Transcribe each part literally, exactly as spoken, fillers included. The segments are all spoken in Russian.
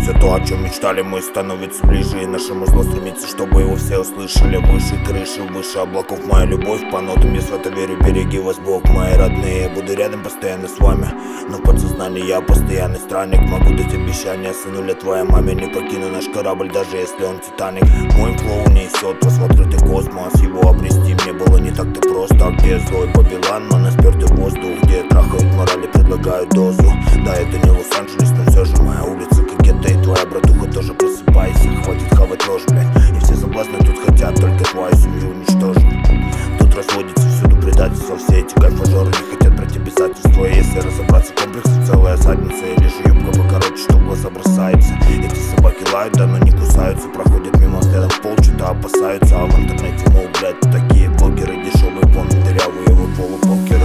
Все то, о чем мечтали мы, становится ближе. И нашему зло стремится, чтобы его все услышали. Выше крыши, выше облаков моя любовь. По нотам я свято верю, береги вас Бог. Мои родные, я буду рядом постоянно с вами. Но в подсознании я постоянный странник. Могу дать обещания сынуля твоей маме. Не покину наш корабль, даже если он Титаник. Мой флоу несет вас в открытый космос. Его обрести мне было не так-то просто. Где злой Бабилан, но на спёртый воздух. Где трахают морали, предлагают дозу. Да, это не Лос-Анджелес, но все же моя улица, как это и твоя братуха, тоже просыпайся. Хватит хавать ложь, блядь. И все соблазны тут хотят только твою семью уничтожить. Тут разводится всюду предательство. Все эти кайфажоры не хотят брать обязательства. Если разобраться, комплексов целая задница. Или же юбка покороче, что в глаза бросается. Эти собаки лают, да, но не кусаются. Проходят мимо взглядом пол, что-то опасаются. А в интернете, мол, блядь, такие блогеры дешевые, помнят дырявые его полупокеры.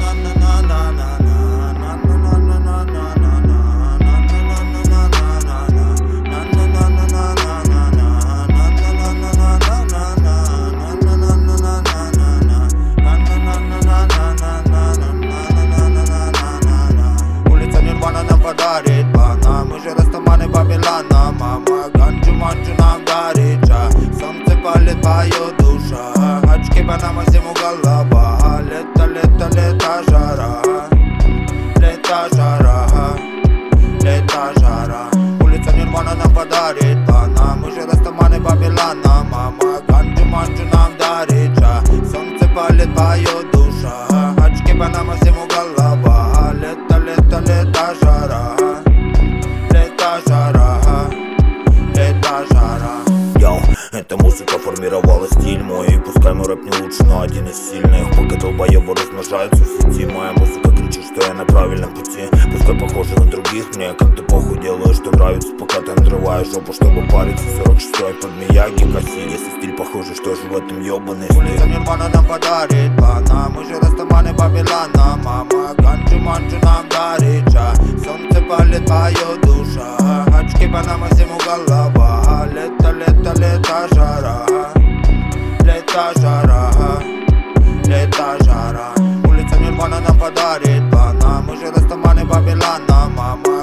Подарит бана, мы же растаманы Бабилана. Мама ганджу манджу нам дарит. Солнце палит твою душа. Очки банама всему голова. Лето, лето, лето, жара. Лето, жара. Лето, жара. Улица Нирвана нам подарит бана. Мы же растаманы Бабилана. Мама ганджу манджу нам дарит. Солнце палит твою душа. Очки банама всему голова. Лето, лето, лето, жара. Лето, жара. Лето, жара. Йоу, эта музыка формировала стиль мой. И пускай мой рэп не лучше, но один из сильных. Пока долбоебы размножаются в сети, моя музыка кричит, что я на правильном пути. Пускай похожа на других, мне как-то похуй, делаю, что нравится. Пока ты надрываешь жопу, чтобы париться. Сорок шестой под Мияги коси. Если стиль похожий, что же в этом ёбаный стиль? Улица Нирвана нам подарит бана. Мы же растаманы Бабилана. Мама ганджу манджу нам дарит. Солнце палит твою душа. Очки банама всему голова. Лето, лето, лето, жара. Лето, жара. Лето, жара. Улица Нирвана нам подарит бана. Мы же растаманы Бабилана. Мама